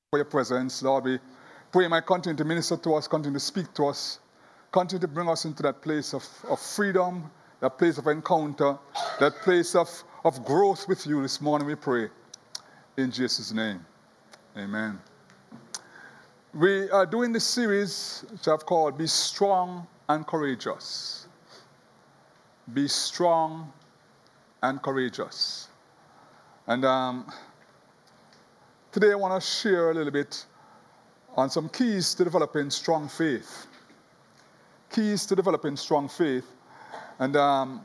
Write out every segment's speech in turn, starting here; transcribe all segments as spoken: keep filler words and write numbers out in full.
for your presence. Lord, we pray you might continue to minister to us, continue to speak to us, continue to bring us into that place of, of freedom, that place of encounter, that place of, of growth with you this morning, we pray. In Jesus' name, amen. We are doing this series, which I've called Be Strong and Courageous. Be strong and courageous. And um, today I want to share a little bit on some keys to developing strong faith. Keys to developing strong faith. And um,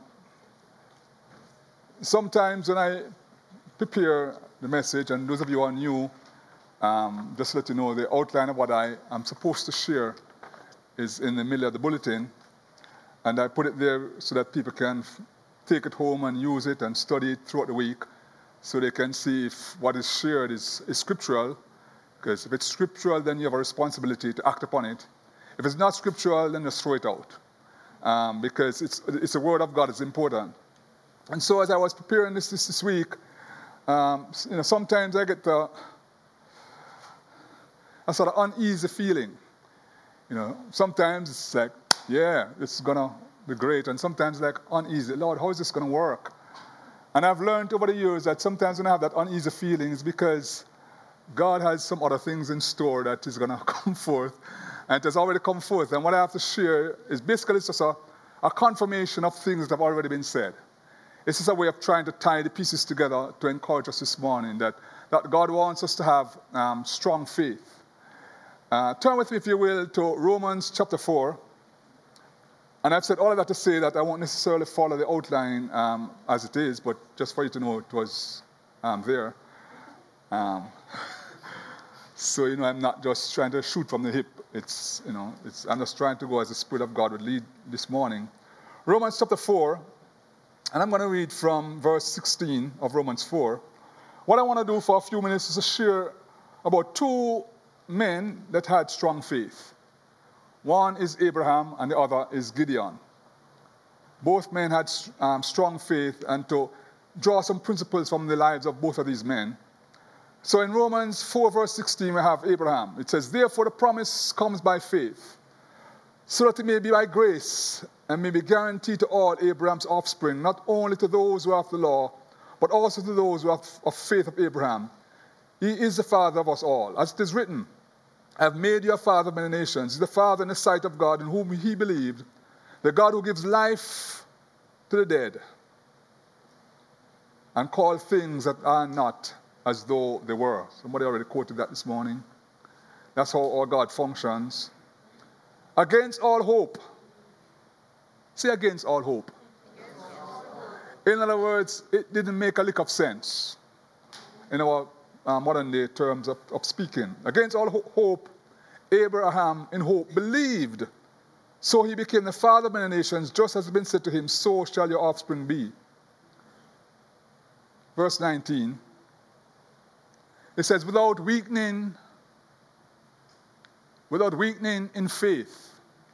sometimes when I prepare the message, and those of you who are new, um, just to let you know, the outline of what I am supposed to share is in the middle of the bulletin. And I put it there so that people can f- take it home and use it and study it throughout the week so they can see if what is shared is, is scriptural. Because if it's scriptural, then you have a responsibility to act upon it. If it's not scriptural, then just throw it out. Um, because it's, it's the word of God, it's important. And so as I was preparing this this, this week, um, you know, sometimes I get a, a sort of uneasy feeling. You know, sometimes it's like, yeah, it's going to be great. And sometimes like uneasy. Lord, how is this going to work? And I've learned over the years that sometimes when I have that uneasy feeling, it's because God has some other things in store that is going to come forth. And it has already come forth. And what I have to share is basically just a, a confirmation of things that have already been said. It's just a way of trying to tie the pieces together to encourage us this morning that, that God wants us to have um, strong faith. Uh, turn with me, if you will, to Romans chapter four. And I've said all of that to say that I won't necessarily follow the outline um, as it is, but just for you to know it was um, there. Um, so, you know, I'm not just trying to shoot from the hip. It's, you know, it's, I'm just trying to go as the Spirit of God would lead this morning. Romans chapter four, and I'm going to read from verse sixteen of Romans four. What I want to do for a few minutes is to share about two men that had strong faith. One is Abraham and the other is Gideon. Both men had um, strong faith, and to draw some principles from the lives of both of these men. So in Romans four verse sixteen we have Abraham. It says, therefore the promise comes by faith, so that it may be by grace and may be guaranteed to all Abraham's offspring, not only to those who have the law, but also to those who have of faith of Abraham. He is the father of us all. As it is written, I have made you a father of many nations. He is the father in the sight of God in whom he believed, the God who gives life to the dead and call things that are not as though they were. Somebody already quoted that this morning. That's how our God functions. Against all hope. Say against all hope. In other words, it didn't make a lick of sense in our uh, modern day terms of, of speaking. Against all ho- hope, Abraham in hope believed. So he became the father of many nations, just as has been said to him, so shall your offspring be. Verse nineteen. It says, without weakening, without weakening in faith,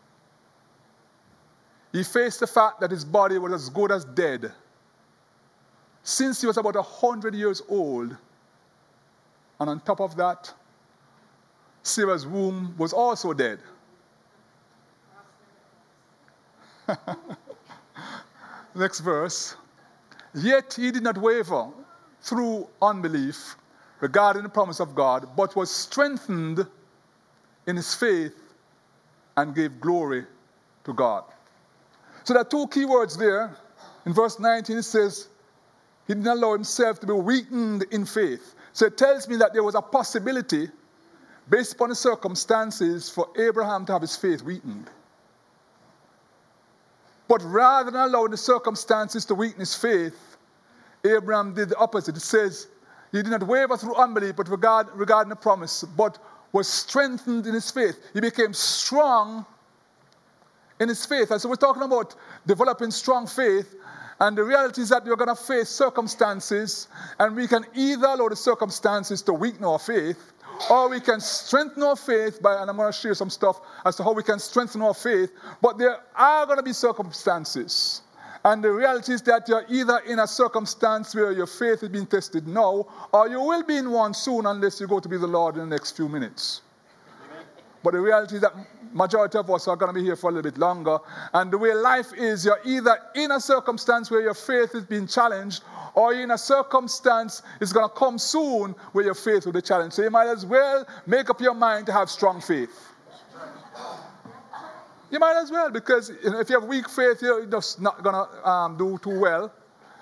he faced the fact that his body was as good as dead since he was about a hundred years old. And on top of that, Sarah's womb was also dead. Next verse. Yet he did not waver through unbelief regarding the promise of God, but was strengthened in his faith and gave glory to God. So there are two key words there. In verse nineteen it says, he didn't allow himself to be weakened in faith. So it tells me that there was a possibility, based upon the circumstances, for Abraham to have his faith weakened. But rather than allowing the circumstances to weaken his faith, Abraham did the opposite. It says, he did not waver through unbelief, but regard, regarding the promise, but was strengthened in his faith. He became strong in his faith. And so we're talking about developing strong faith. And the reality is that we're going to face circumstances, and we can either allow the circumstances to weaken our faith, or we can strengthen our faith by, and I'm going to share some stuff as to how we can strengthen our faith, but there are going to be circumstances. And the reality is that you're either in a circumstance where your faith is being tested now, or you will be in one soon unless you go to be the Lord in the next few minutes. But the reality is that majority of us are going to be here for a little bit longer. And the way life is, you're either in a circumstance where your faith is being challenged, or you're in a circumstance it's going to come soon where your faith will be challenged. So you might as well make up your mind to have strong faith. You might as well, because if you have weak faith, you're just not going to um, do too well.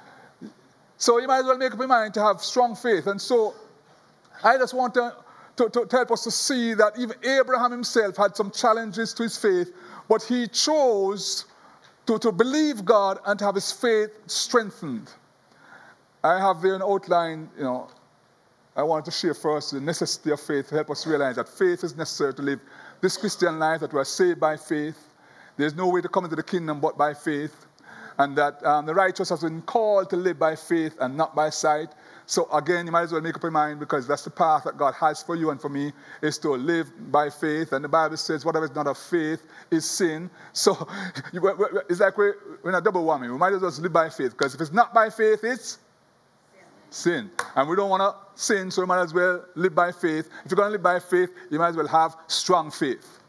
So you might as well make up your mind to have strong faith. And so I just want to, to, to help us to see that even Abraham himself had some challenges to his faith, but he chose to, to believe God and to have his faith strengthened. I have there an outline, you know, I want to share first the necessity of faith to help us realize that faith is necessary to live this Christian life, that we are saved by faith. There's no way to come into the kingdom but by faith. And that um, the righteous has been called to live by faith and not by sight. So again, you might as well make up your mind, because that's the path that God has for you and for me, is to live by faith. And the Bible says whatever is not of faith is sin. So it's like we're in a double whammy. We might as well live by faith, because if it's not by faith, it's sin. And we don't want to sin, so you might as well live by faith. If you're going to live by faith, you might as well have strong faith.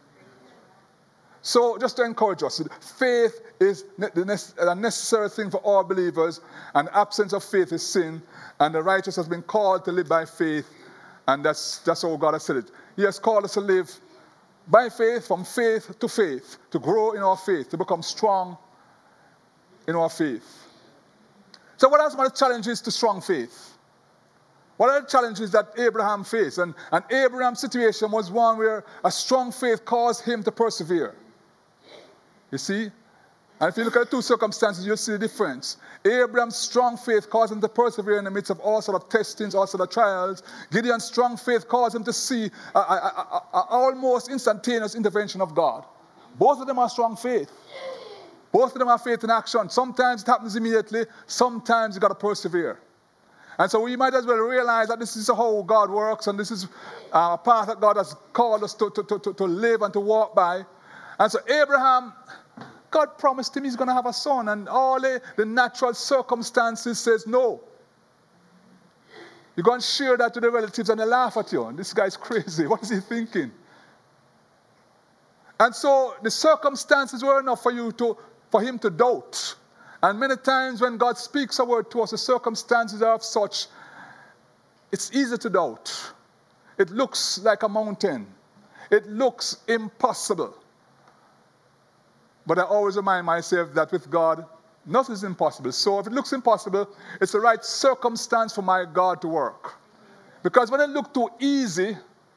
So just to encourage us, faith is a necessary thing for all believers, and the absence of faith is sin, and the righteous has been called to live by faith, and that's, that's how God has said it. He has called us to live by faith, from faith to faith, to grow in our faith, to become strong in our faith. So what are some of the challenges to strong faith? What are the challenges that Abraham faced? And, and Abraham's situation was one where a strong faith caused him to persevere. You see? And if you look at the two circumstances, you'll see the difference. Abraham's strong faith caused him to persevere in the midst of all sorts of testings, all sorts of trials. Gideon's strong faith caused him to see an almost instantaneous intervention of God. Both of them are strong faith. Both of them are faith in action. Sometimes it happens immediately. Sometimes you've got to persevere. And so we might as well realize that this is how God works, and this is a path that God has called us to, to, to, to live and to walk by. And so Abraham, God promised him he's going to have a son, and all the, the natural circumstances says no. You're going to share that to the relatives and they laugh at you. And this guy's crazy. What is he thinking? And so the circumstances were enough for you to for him to doubt. And many times when God speaks a word to us, the circumstances are of such, it's easy to doubt. It looks like a mountain. It looks impossible. But I always remind myself that with God, nothing is impossible. So if it looks impossible, it's the right circumstance for my God to work. Because when it looks too easy,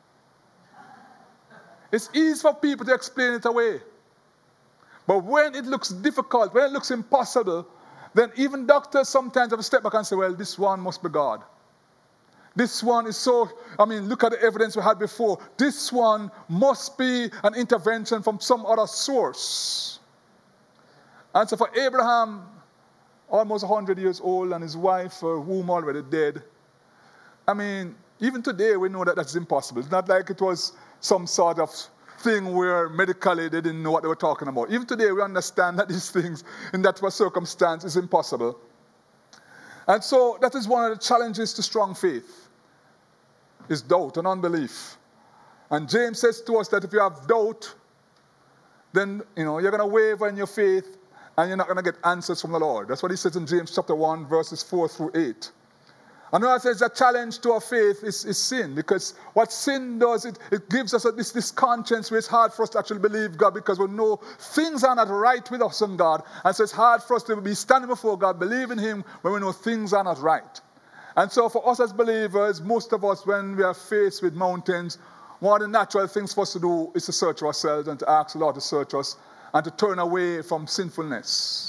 it's easy for people to explain it away. But when it looks difficult, when it looks impossible, then even doctors sometimes have to step back and say, well, this one must be God. This one is so, I mean, look at the evidence we had before. This one must be an intervention from some other source. And so for Abraham, almost one hundred years old, and his wife, her womb already dead. I mean, even today we know that that's impossible. It's not like it was some sort of thing where medically they didn't know what they were talking about. Even today we understand that these things in that circumstance is impossible. And so that is one of the challenges to strong faith, is doubt and unbelief. And James says to us that if you have doubt, then you know you're going to waver in your faith and you're not going to get answers from the Lord. That's what he says in James chapter one, verses four through eight. Another says a challenge to our faith is, is sin, because what sin does, it, it gives us a, this, this conscience where it's hard for us to actually believe God, because we know things are not right with us and God. And so it's hard for us to be standing before God, believing Him when we know things are not right. And so for us as believers, most of us, when we are faced with mountains, one of the natural things for us to do is to search ourselves and to ask the Lord to search us and to turn away from sinfulness.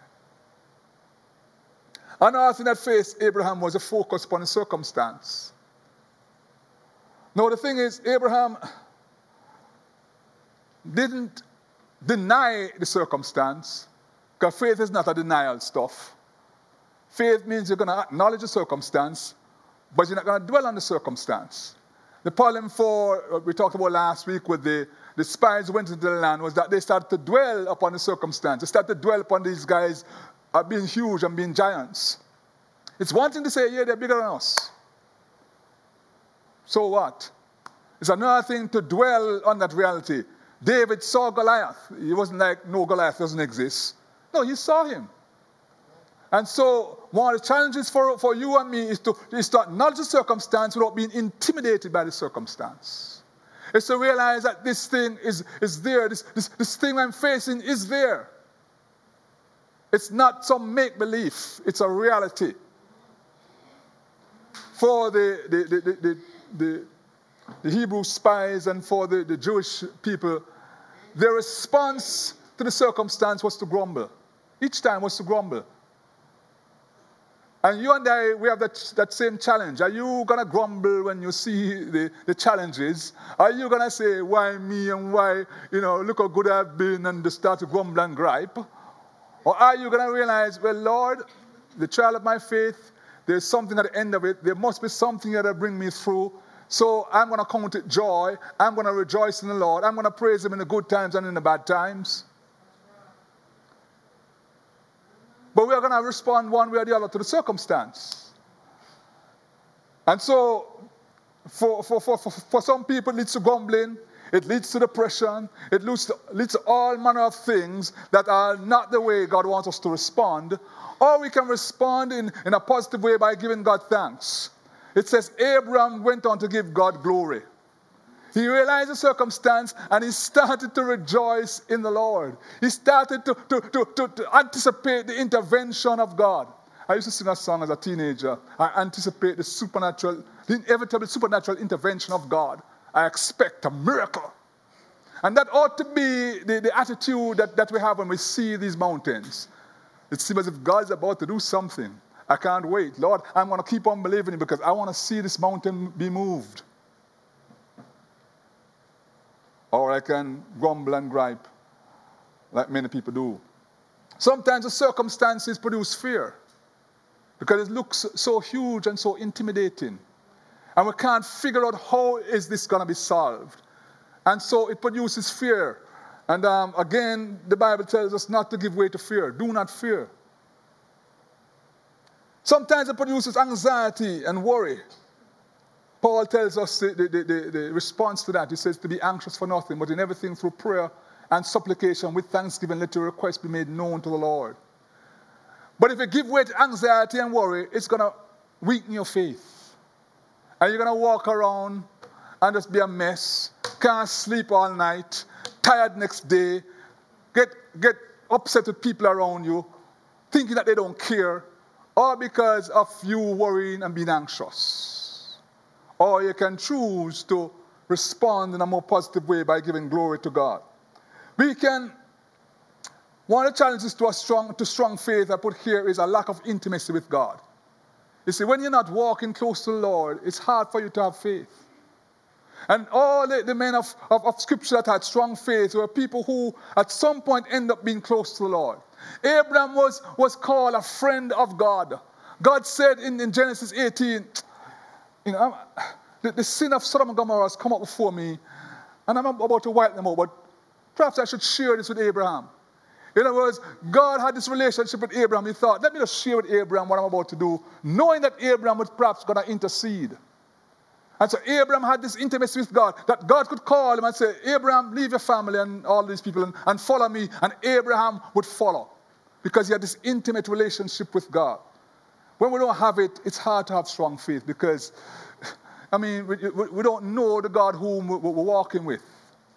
Another thing that faced Abraham was a focus upon the circumstance. Now the thing is, Abraham didn't deny the circumstance, because faith is not a denial stuff. Faith means you're going to acknowledge the circumstance, but you're not going to dwell on the circumstance. The problem for, what we talked about last week with the, the spies who went into the land, was that they started to dwell upon the circumstance. They started to dwell upon these guys at being huge and being giants. It's one thing to say, yeah, they're bigger than us. So what? It's another thing to dwell on that reality. David saw Goliath. It wasn't like, no, Goliath doesn't exist. No, he saw him. And so one of the challenges for, for you and me is to, is to acknowledge the circumstance without being intimidated by the circumstance. It's to realize that this thing is, is there. This, this, this thing I'm facing is there. It's not some make-believe. It's a reality. For the, the, the, the, the, the, the Hebrew spies and for the, the Jewish people, their response to the circumstance was to grumble. Each time was to grumble. And you and I, we have that, that same challenge. Are you going to grumble when you see the, the challenges? Are you going to say, why me and why, you know, look how good I've been, and just start to grumble and gripe? Or are you going to realize, well, Lord, the trial of my faith, there's something at the end of it. There must be something that will bring me through. So I'm going to count it joy. I'm going to rejoice in the Lord. I'm going to praise him in the good times and in the bad times. But we are going to respond one way or the other to the circumstance. And so, for, for, for, for, for some people, it leads to grumbling. It leads to depression. It leads to, leads to all manner of things that are not the way God wants us to respond. Or we can respond in, in a positive way by giving God thanks. It says, Abraham went on to give God glory. He realized the circumstance and he started to rejoice in the Lord. He started to, to, to, to, to anticipate the intervention of God. I used to sing a song as a teenager. I anticipate the supernatural, the inevitable supernatural intervention of God. I expect a miracle. And that ought to be the, the attitude that, that we have when we see these mountains. It seems as if God is about to do something. I can't wait. Lord, I'm going to keep on believing because I want to see this mountain be moved. Or I can grumble and gripe like many people do. Sometimes the circumstances produce fear because it looks so huge and so intimidating. And we can't figure out how is this going to be solved. And so it produces fear. And um, again, the Bible tells us not to give way to fear. Do not fear. Sometimes it produces anxiety and worry. Paul tells us the, the, the, the response to that. He says to be anxious for nothing, but in everything through prayer and supplication with thanksgiving, let your requests be made known to the Lord. But if you give way to anxiety and worry, it's going to weaken your faith. And you're going to walk around and just be a mess, can't sleep all night, tired next day, get, get upset with people around you, thinking that they don't care, all because of you worrying and being anxious. Or you can choose to respond in a more positive way by giving glory to God. We can, one of the challenges to a strong, to strong faith I put here is a lack of intimacy with God. You see, when you're not walking close to the Lord, it's hard for you to have faith. And all the, the men of, of, of Scripture that had strong faith were people who at some point end up being close to the Lord. Abraham was, was called a friend of God. God said in, in Genesis eighteen, you know, the, the sin of Sodom and Gomorrah has come up before me, and I'm about to wipe them out, but perhaps I should share this with Abraham. In other words, God had this relationship with Abraham. He thought, let me just share with Abraham what I'm about to do, knowing that Abraham was perhaps going to intercede. And so Abraham had this intimacy with God, that God could call him and say, Abraham, leave your family and all these people and, and follow me. And Abraham would follow because he had this intimate relationship with God. When we don't have it, it's hard to have strong faith because, I mean, we, we don't know the God whom we're walking with.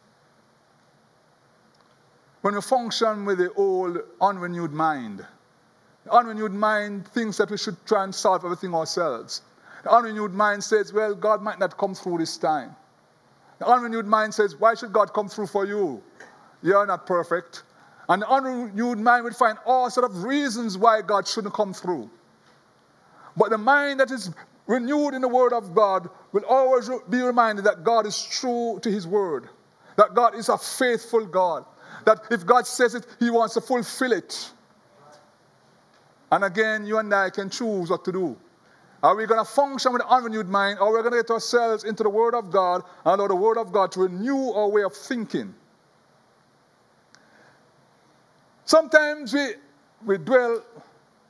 When we function with the old, unrenewed mind, the unrenewed mind thinks that we should try and solve everything ourselves. The unrenewed mind says, well, God might not come through this time. The unrenewed mind says, why should God come through for you? You're not perfect. And the unrenewed mind would find all sorts of reasons why God shouldn't come through. But the mind that is renewed in the Word of God will always be reminded that God is true to His Word. That God is a faithful God. That if God says it, He wants to fulfill it. And again, you and I can choose what to do. Are we going to function with an unrenewed mind, or are we going to get ourselves into the Word of God and allow the Word of God to renew our way of thinking? Sometimes we, we dwell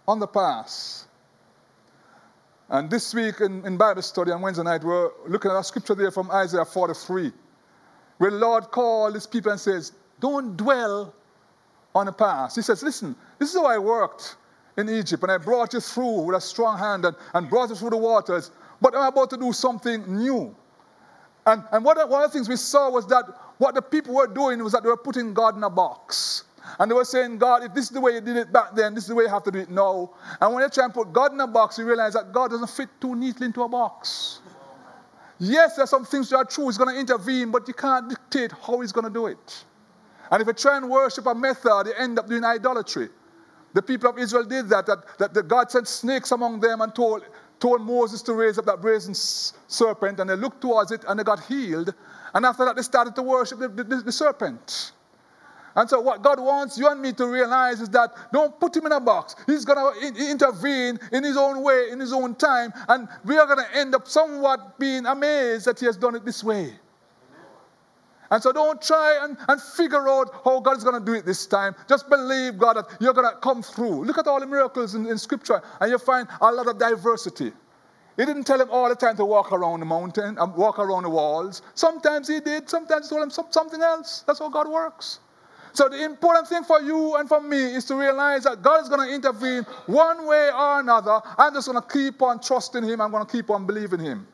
on the past. And this week in, in Bible study on Wednesday night, we're looking at a scripture there from Isaiah forty-three, where the Lord called his people and says, don't dwell on the past. He says, listen, this is how I worked in Egypt, and I brought you through with a strong hand and, and brought you through the waters, but I'm about to do something new. And, and one, of, one of the things we saw was that what the people were doing was that they were putting God in a box. And they were saying, God, if this is the way you did it back then, this is the way you have to do it now. And when you try and put God in a box, you realize that God doesn't fit too neatly into a box. Yes, there are some things that are true. He's going to intervene, but you can't dictate how he's going to do it. And if you try and worship a method, you end up doing idolatry. The people of Israel did that, that, that the God sent snakes among them and told, told Moses to raise up that brazen serpent, and they looked towards it and they got healed. And after that, they started to worship the, the, the serpent. And so what God wants you and me to realize is that don't put him in a box. He's going to in, intervene in his own way, in his own time, and we are going to end up somewhat being amazed that he has done it this way. And so don't try and, and figure out how God is going to do it this time. Just believe, God, that you're going to come through. Look at all the miracles in, in Scripture, and you find a lot of diversity. He didn't tell him all the time to walk around the mountain and walk around the walls. Sometimes he did. Sometimes he told him some, something else. That's how God works. So the important thing for you and for me is to realize that God is going to intervene one way or another. I'm just going to keep on trusting him. I'm going to keep on believing him.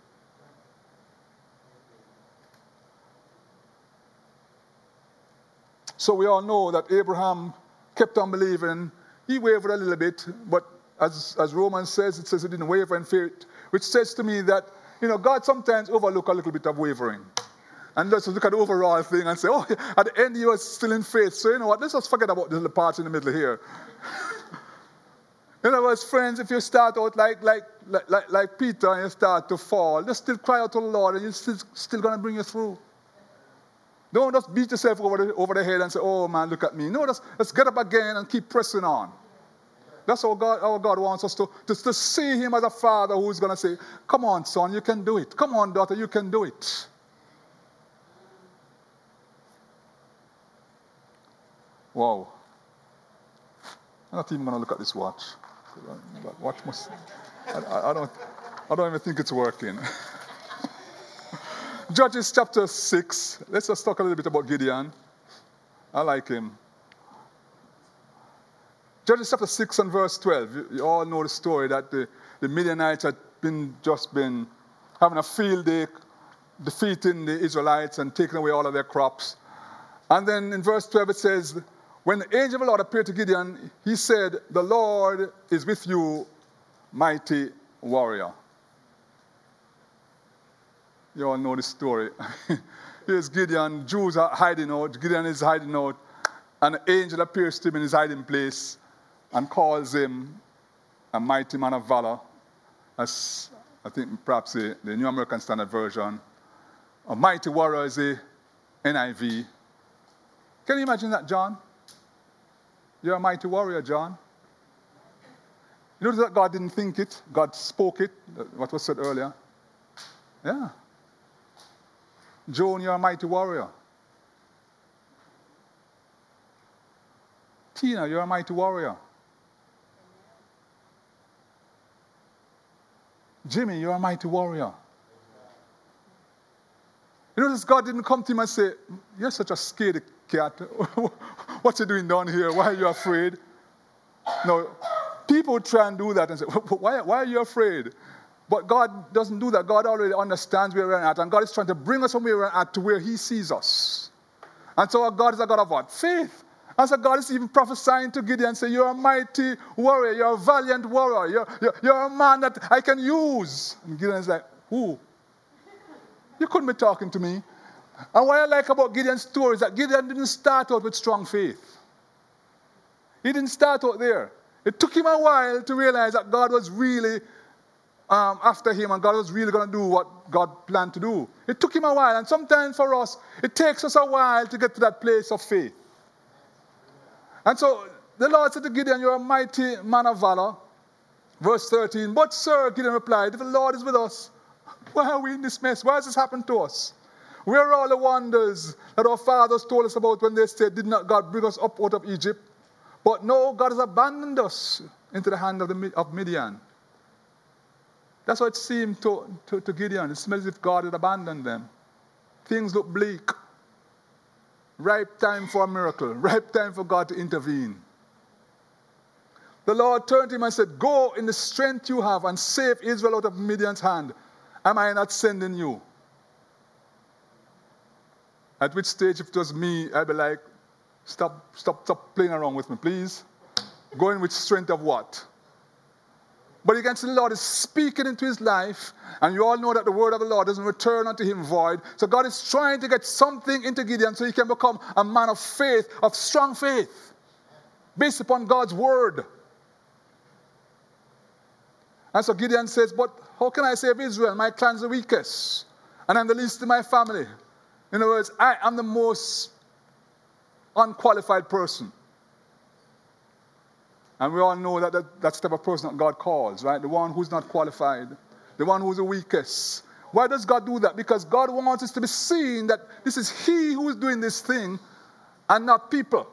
So we all know that Abraham kept on believing. He wavered a little bit, but as, as Romans says, it says he didn't waver in faith, which says to me that, you know, God sometimes overlook a little bit of wavering. And let's look at the overall thing and say, oh, at the end he was still in faith. So you know what, let's just forget about the little parts in the middle here. In other words, friends, if you start out like, like, like, like, like Peter and you start to fall, just still cry out to the Lord and he's still, still going to bring you through. Don't just beat yourself over the, over the head and say, oh man, look at me. No, just, let's get up again and keep pressing on. That's how God, how God wants us to, to, to see him as a father who's going to say, come on, son, you can do it. Come on, daughter, you can do it. Wow. I'm not even going to look at this watch. Watch must, I, I, don't, I don't even think it's working. Judges chapter six. Let's just talk a little bit about Gideon. I like him. Judges chapter six and verse twelve. You, you all know the story that the, the Midianites had been just been having a field day, defeating the Israelites and taking away all of their crops. And then in verse twelve it says, when the angel of the Lord appeared to Gideon, he said, the Lord is with you, mighty warrior. You all know the story. Here's Gideon. Jews are hiding out. Gideon is hiding out. And the angel appears to him in his hiding place and calls him a mighty man of valor. As I think perhaps the, the New American Standard Version. A mighty warrior is the N I V. Can you imagine that, John? You're a mighty warrior, John. You notice that God didn't think it. God spoke it, what was said earlier. Yeah. Joan, you're a mighty warrior. Tina, you're a mighty warrior. Jimmy, you're a mighty warrior. You notice God didn't come to him and say, you're such a scaredy cat. What you doing down here? Why are you afraid? No, people try and do that and say, why, why are you afraid? But God doesn't do that. God already understands where we're at. And God is trying to bring us from where we're at to where he sees us. And so our God is a God of what? Faith. And so God is even prophesying to Gideon and saying, you're a mighty warrior. You're a valiant warrior. You're, you're, you're a man that I can use. And Gideon is like, who? You couldn't be talking to me. And what I like about Gideon's story is that Gideon didn't start out with strong faith. He didn't start out there. It took him a while to realize that God was really um, after him and God was really going to do what God planned to do. It took him a while. And sometimes for us, it takes us a while to get to that place of faith. And so the Lord said to Gideon, you're a mighty man of valor. Verse thirteen, but sir, Gideon replied, if the Lord is with us, why are we in this mess? Why has this happened to us? Where are all the wonders that our fathers told us about when they said, did not God bring us up out of Egypt? But no, God has abandoned us. into the hand of, the, of Midian. That's what it seemed to, to, to Gideon. It smells as if God had abandoned them. Things look bleak. Ripe time for a miracle. Ripe time for God to intervene. The Lord turned to him and said, go in the strength you have and save Israel out of Midian's hand. Am I not sending you? At which stage, if it was me, I'd be like, stop, stop, stop playing around with me, please. Go in with strength of what? But you can see the Lord is speaking into his life, and you all know that the word of the Lord doesn't return unto him void. So God is trying to get something into Gideon so he can become a man of faith, of strong faith, based upon God's word. And so Gideon says, but how can I save Israel? My clan's the weakest, and I'm the least in my family. In other words, I am the most unqualified person. And we all know that, that that's the type of person that God calls, right? The one who's not qualified. The one who's the weakest. Why does God do that? Because God wants us to be seen that this is he who is doing this thing and not people.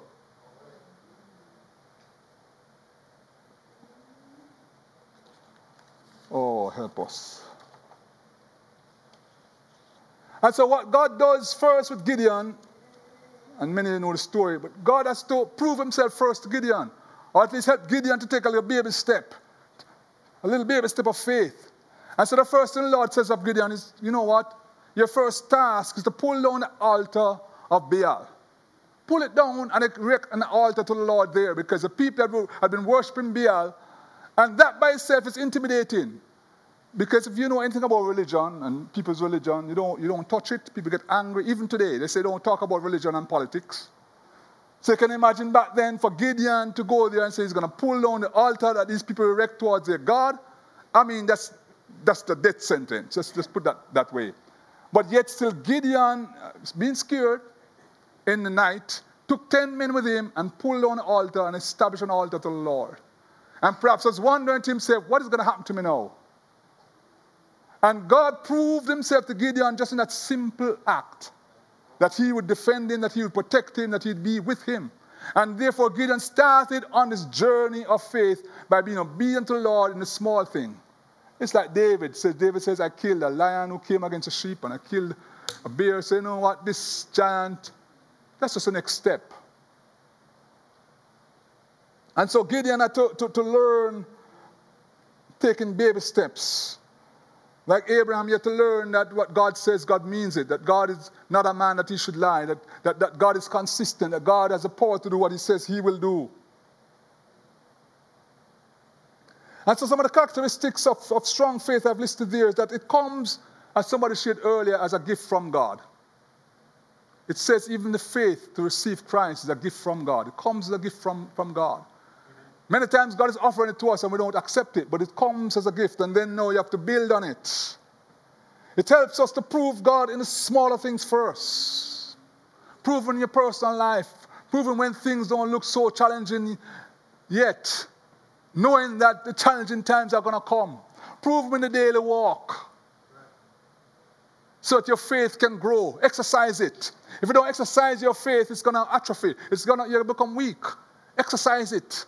Oh, help us. And so what God does first with Gideon, and many of you know the story, but God has to prove himself first to Gideon. Or at least help Gideon to take a little baby step. A little baby step of faith. And so the first thing the Lord says of Gideon is, you know what? Your first task is to pull down the altar of Baal. Pull it down and erect an altar to the Lord there, because the people had been worshipping Baal. And that by itself is intimidating. Because if you know anything about religion and people's religion, you don't, you don't touch it. People get angry. Even today, they say don't talk about religion and politics. So you can imagine back then for Gideon to go there and say he's going to pull down the altar that these people erect towards their God. I mean, that's that's the death sentence. Just, just put that that way. But yet still Gideon, being scared in the night, took ten men with him and pulled down the altar and established an altar to the Lord. And perhaps was wondering to himself, what is going to happen to me now? And God proved himself to Gideon just in that simple act. That he would defend him, that he would protect him, that he'd be with him. And therefore Gideon started on this journey of faith by being obedient to the Lord in the small thing. It's like David says, David says, I killed a lion who came against a sheep, and I killed a bear. So you know what, this giant, that's just the next step. And so Gideon had to, to, to learn taking baby steps. Like Abraham, you have to learn that what God says, God means it. That God is not a man that he should lie. That, that, that God is consistent. That God has the power to do what he says he will do. And so some of the characteristics of, of strong faith I've listed there is that it comes, as somebody shared earlier, as a gift from God. It says even the faith to receive Christ is a gift from God. It comes as a gift from, from God. Many times God is offering it to us and we don't accept it, but it comes as a gift, and then now you have to build on it. It helps us to prove God in the smaller things first. Proving your personal life. Proving when things don't look so challenging yet. Knowing that the challenging times are going to come. Proving in the daily walk. So that your faith can grow. Exercise it. If you don't exercise your faith, it's going to atrophy. It's going to, you'll become weak. Exercise it.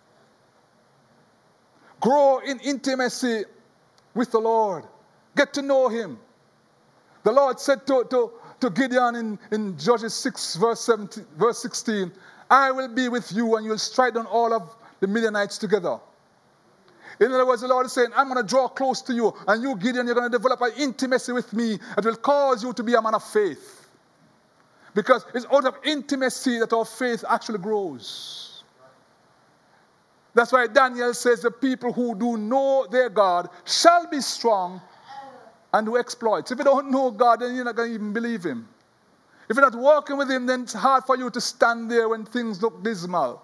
Grow in intimacy with the Lord. Get to know him. The Lord said to, to, to Gideon in, in Judges six, verse, seventeen, verse sixteen, I will be with you and you'll strike down all of the Midianites together. In other words, the Lord is saying, I'm going to draw close to you, and you, Gideon, you're going to develop an intimacy with me that will cause you to be a man of faith. Because it's out of intimacy that our faith actually grows. That's why Daniel says the people who do know their God shall be strong and do exploits. If you don't know God, then you're not going to even believe him. If you're not walking with him, then it's hard for you to stand there when things look dismal.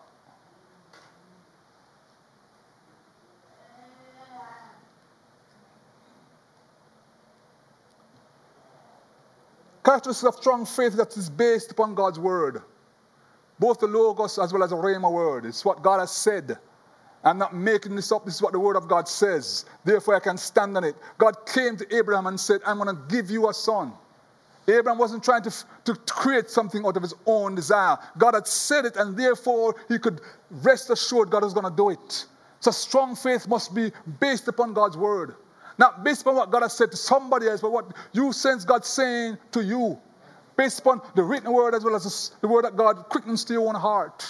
Characteristics of strong faith that is based upon God's word. Both the Logos as well as the Rhema word. It's what God has said. I'm not making this up. This is what the word of God says. Therefore, I can stand on it. God came to Abraham and said, I'm going to give you a son. Abraham wasn't trying to, to create something out of his own desire. God had said it, and therefore he could rest assured God was going to do it. So strong faith must be based upon God's word. Not based upon what God has said to somebody else, but what you sense God saying to you. Based upon the written word as well as the word that God quickens to your own heart.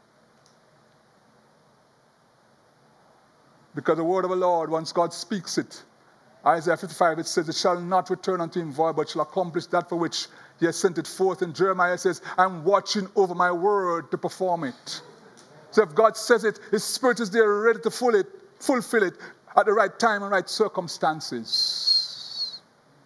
Because the word of the Lord, once God speaks it, Isaiah fifty-five, it says, it shall not return unto him void, but shall accomplish that for which he has sent it forth. And Jeremiah says, I'm watching over my word to perform it. So if God says it, his spirit is there ready to fulfill it, fulfill it at the right time and right circumstances.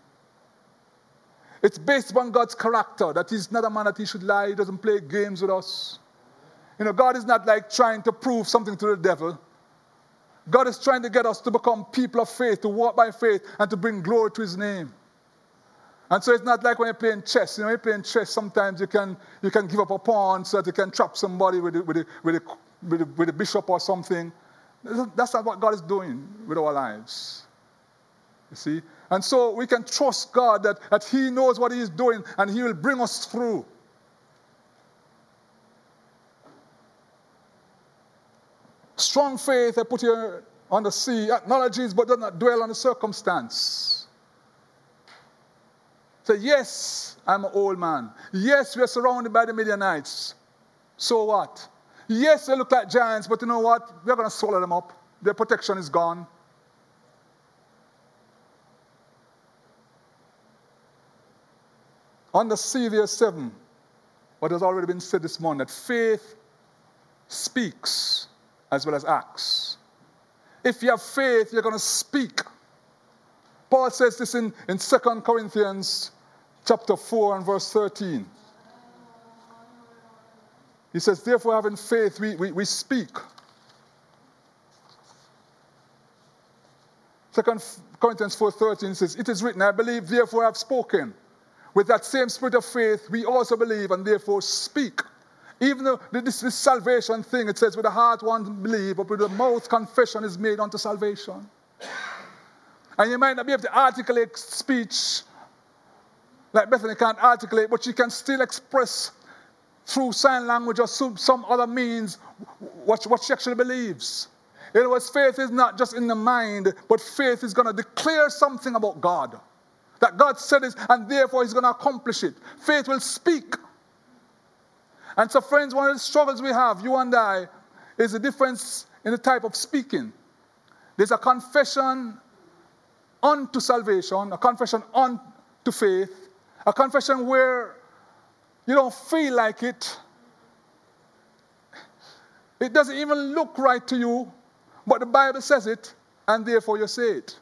It's based upon God's character, that he's not a man that he should lie, he doesn't play games with us. You know, God is not like trying to prove something to the devil. God is trying to get us to become people of faith, to walk by faith, and to bring glory to his name. And so it's not like when you're playing chess. You know, when you're playing chess, sometimes you can you can give up a pawn so that you can trap somebody with the, with the, with the, with the, with the bishop or something. That's not what God is doing with our lives. You see? And so we can trust God that, that he knows what he is doing and he will bring us through. Strong faith, I put here on the sea, acknowledges but does not dwell on the circumstance. Say, yes, I'm an old man. Yes, we are surrounded by the Midianites. So what? Yes, they look like giants, but you know what? We're going to swallow them up. Their protection is gone. On the sea, there are seven. What has already been said this morning, that faith speaks as well as acts. If you have faith, you're going to speak. Paul says this in, in Second Corinthians chapter four and verse thirteen. He says, therefore, having faith, we, we, we speak. Second Corinthians four thirteen says, it is written, I believe, therefore I have spoken. With that same spirit of faith, we also believe and therefore speak. Even though this, this salvation thing, it says, with the heart one believe, but with the mouth confession is made unto salvation. And you might not be able to articulate speech like Bethany can't articulate, but she can still express through sign language or some, some other means what, what she actually believes. In other words, faith is not just in the mind, but faith is going to declare something about God. That God said it, and therefore he's going to accomplish it. Faith will speak. And so, friends, one of the struggles we have, you and I, is the difference in the type of speaking. There's a confession unto salvation, a confession unto faith, a confession where you don't feel like it. It doesn't even look right to you, but the Bible says it, and therefore you say it.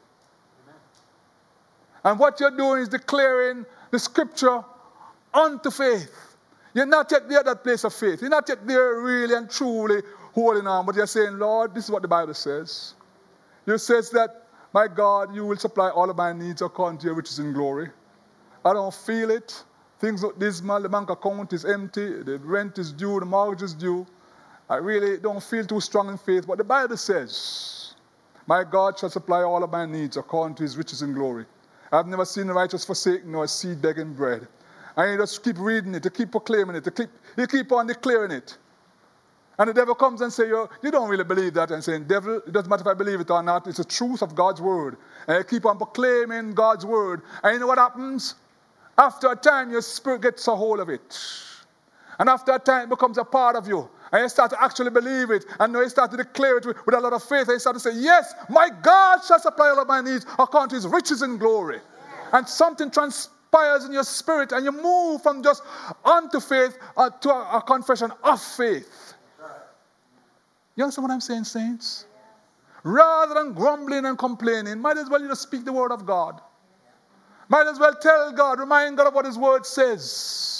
And what you're doing is declaring the scripture unto faith. You're not yet there at that place of faith. You're not yet there really and truly holding on, but you're saying, Lord, this is what the Bible says. It says that, my God, you will supply all of my needs according to your riches in glory. I don't feel it. Things look dismal. The bank account is empty. The rent is due. The mortgage is due. I really don't feel too strong in faith. But the Bible says, my God shall supply all of my needs according to his riches in glory. I've never seen the righteous forsaken nor a seed begging bread. And you just keep reading it, you keep proclaiming it, you keep, you keep on declaring it. And the devil comes and says, you, you don't really believe that. And saying, devil, it doesn't matter if I believe it or not, it's the truth of God's word. And you keep on proclaiming God's word. And you know what happens? After a time, your spirit gets a hold of it. And after a time, it becomes a part of you. And you start to actually believe it. And now you start to declare it with, with a lot of faith. And you start to say, yes, my God shall supply all of my needs according to his riches in glory. Yeah. And something transpires in your spirit. And you move from just unto faith uh, to a, a confession of faith. Right. You understand what I'm saying, saints? Yeah. Rather than grumbling and complaining, might as well you just speak the word of God. Yeah. Might as well tell God, remind God of what his word says.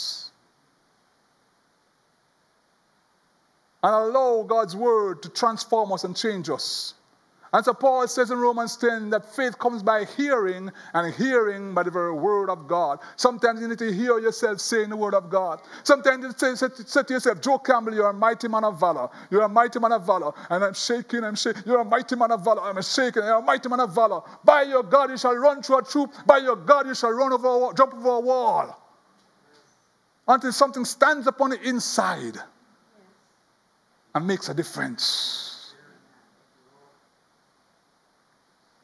And allow God's word to transform us and change us. And so Paul says in Romans ten that faith comes by hearing, and hearing by the very word of God. Sometimes you need to hear yourself saying the word of God. Sometimes you say, say, say to yourself, Joe Campbell, you're a mighty man of valor. You're a mighty man of valor. And I'm shaking, I'm shaking. You're a mighty man of valor. I'm shaking, you're a mighty man of valor. By your God you shall run through a troop. By your God you shall run over a wall, jump over a wall. Until something stands upon the inside and makes a difference.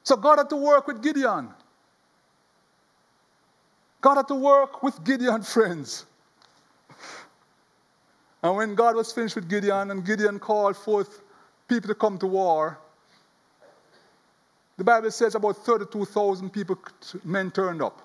So God had to work with Gideon. God had to work with Gideon, friends. And when God was finished with Gideon, and Gideon called forth people to come to war, the Bible says about thirty-two thousand people, men turned up.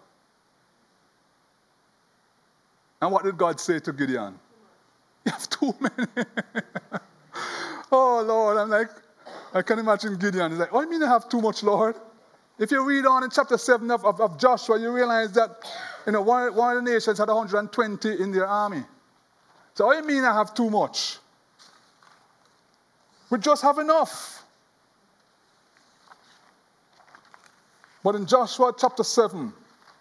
And what did God say to Gideon? You have too many. Oh, Lord, I'm like, I can imagine Gideon. He's like, what do you mean I have too much, Lord? If you read on in chapter seven of, of, of Joshua, you realize that, you know, one, one of the nations had one hundred twenty in their army. So what do you mean I have too much? We just have enough. But in Joshua chapter seven,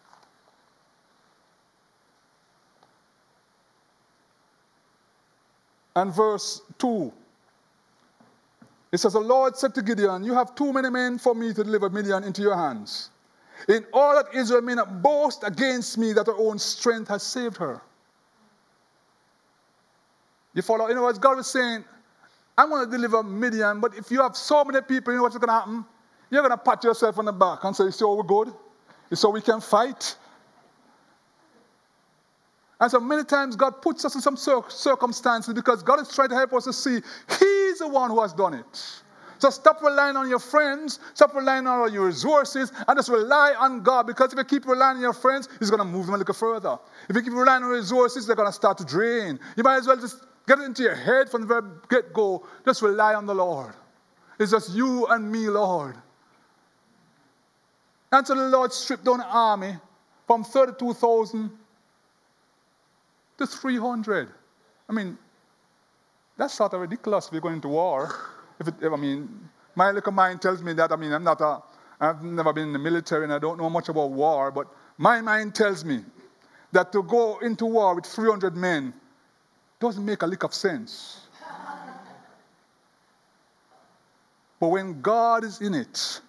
and verse two, it says, the Lord said to Gideon, you have too many men for me to deliver Midian into your hands. In all that Israel may not boast against me that her own strength has saved her. You follow? In other words, God was saying, I want to deliver Midian, but if you have so many people, you know what's going to happen? You're going to pat yourself on the back and say, you see how we're good? You see how we can fight? And so many times God puts us in some circumstances because God is trying to help us to see He's the one who has done it. So stop relying on your friends, stop relying on all your resources, and just rely on God. Because if you keep relying on your friends, He's going to move them a little further. If you keep relying on resources, they're going to start to drain. You might as well just get it into your head from the very get-go. Just rely on the Lord. It's just you and me, Lord. And so the Lord stripped down the army from thirty-two thousand to three hundred. I mean, that's sort of ridiculous if you're going to war. If it, I mean, my little mind tells me that, I mean, I'm not a, I've never been in the military and I don't know much about war, but my mind tells me that to go into war with three hundred men doesn't make a lick of sense. But when God is in it,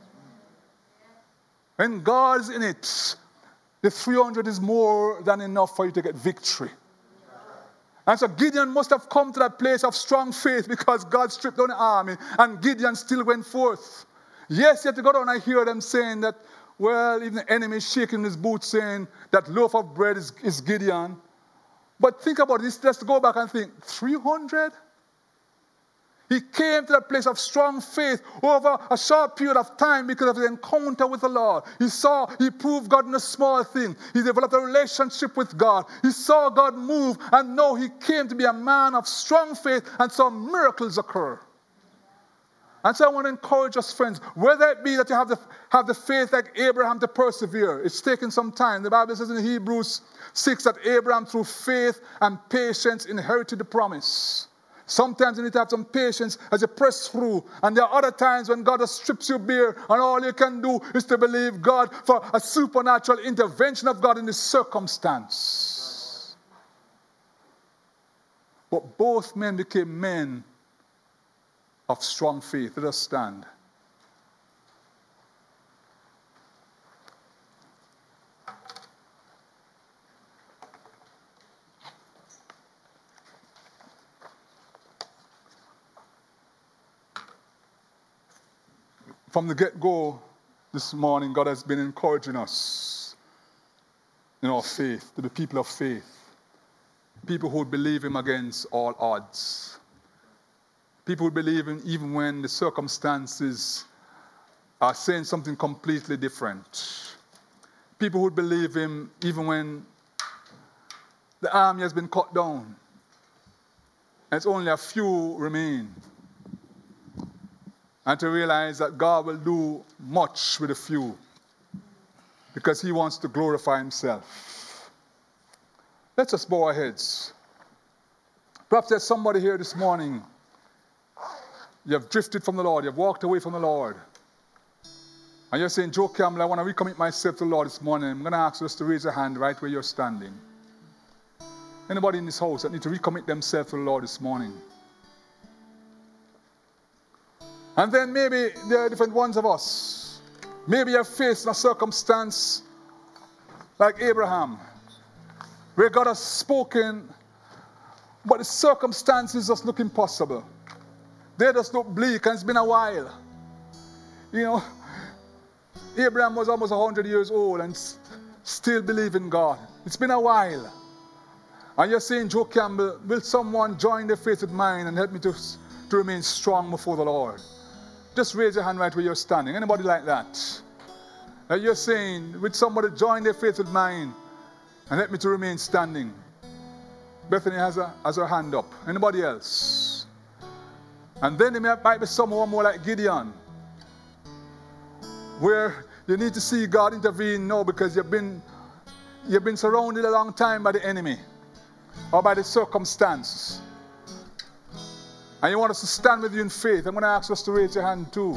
when God is in it, the three hundred is more than enough for you to get victory. And so Gideon must have come to that place of strong faith because God stripped down the army and Gideon still went forth. Yes, you have to go down and hear them saying that, well, even the enemy is shaking his boots saying that loaf of bread is, is Gideon. But think about this. Let's go back and think, three hundred? He came to that place of strong faith over a short period of time because of his encounter with the Lord. He saw, he proved God in a small thing. He developed a relationship with God. He saw God move, and now he came to be a man of strong faith, and saw miracles occur. And so I want to encourage us, friends, whether it be that you have the, have the faith like Abraham to persevere. It's taken some time. The Bible says in Hebrews six that Abraham, through faith and patience, inherited the promise. Sometimes you need to have some patience as you press through. And there are other times when God just strips you bare and all you can do is to believe God for a supernatural intervention of God in this circumstance. But both men became men of strong faith. Let us stand. From the get-go this morning, God has been encouraging us in our faith, to the people of faith, people who would believe Him against all odds, people who believe Him even when the circumstances are saying something completely different, people who would believe Him even when the army has been cut down and it's only a few remain. And to realize that God will do much with a few because He wants to glorify Himself. Let's just bow our heads. Perhaps there's somebody here this morning. You have drifted from the Lord. You have walked away from the Lord. And you're saying, Joe Campbell, I want to recommit myself to the Lord this morning. I'm going to ask you just to raise your hand right where you're standing. Anybody in this house that need to recommit themselves to the Lord this morning? And then maybe there are different ones of us. Maybe you're facing a circumstance like Abraham, where God has spoken, but the circumstances just look impossible. They just look bleak, and it's been a while. You know, Abraham was almost one hundred years old and s- still believe in God. It's been a while. And you're saying, Joe Campbell, will someone join their faith with mine and help me to, to remain strong before the Lord? Just raise your hand right where you're standing. Anybody like that? That you're saying, will somebody join their faith with mine and help me to remain standing? Bethany has, a, has her hand up. Anybody else? And then there might be someone more like Gideon, where you need to see God intervene now because you've been, you've been surrounded a long time by the enemy or by the circumstances. And you want us to stand with you in faith. I'm going to ask us to raise your hand too.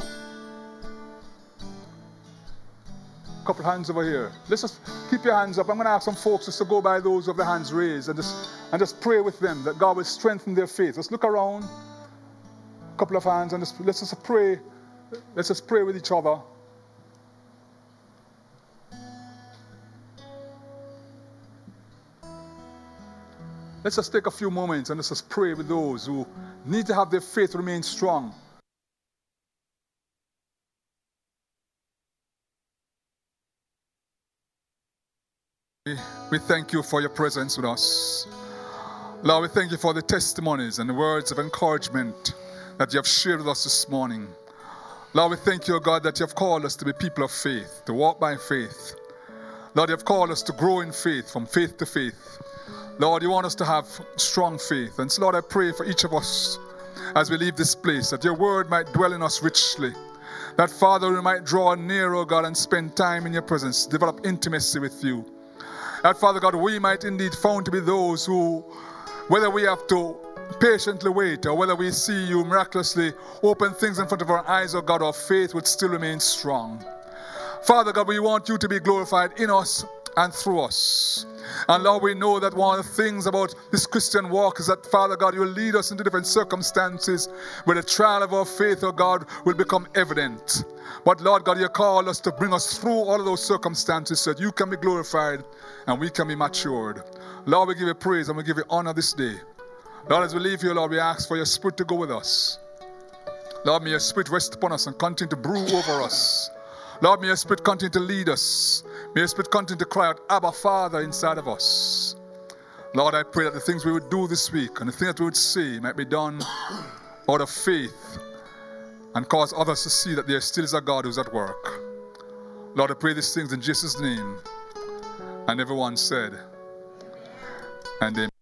A couple hands over here. Let's just keep your hands up. I'm going to ask some folks just to go by those with their hands raised and just, and just pray with them that God will strengthen their faith. Let's look around. A couple of hands and just, let's just pray. Let's just pray with each other. Let's just take a few moments and let's just pray with those who need to have their faith remain strong. We thank you for your presence with us. Lord, we thank you for the testimonies and the words of encouragement that you have shared with us this morning. Lord, we thank you, God, that you have called us to be people of faith, to walk by faith. Lord, you have called us to grow in faith, from faith to faith. Lord, you want us to have strong faith. And so, Lord, I pray for each of us as we leave this place, that your word might dwell in us richly. That, Father, we might draw near, oh God, and spend time in your presence, develop intimacy with you. That, Father God, we might indeed found to be those who, whether we have to patiently wait or whether we see you miraculously open things in front of our eyes, oh God, our faith would still remain strong. Father God, we want you to be glorified in us and through us. And Lord, we know that one of the things about this Christian walk is that, Father God, you will lead us into different circumstances where the trial of our faith, oh God, will become evident. But Lord God, you call us to bring us through all of those circumstances so that you can be glorified and we can be matured. Lord, we give you praise and we give you honor this day. Lord, as we leave here, Lord, we ask for your Spirit to go with us. Lord, may your Spirit rest upon us and continue to brew over us. Lord, may your Spirit continue to lead us. May your Spirit continue to cry out, Abba, Father, inside of us. Lord, I pray that the things we would do this week and the things that we would say might be done out of faith and cause others to see that there still is a God who's at work. Lord, I pray these things in Jesus' name. And everyone said, and amen.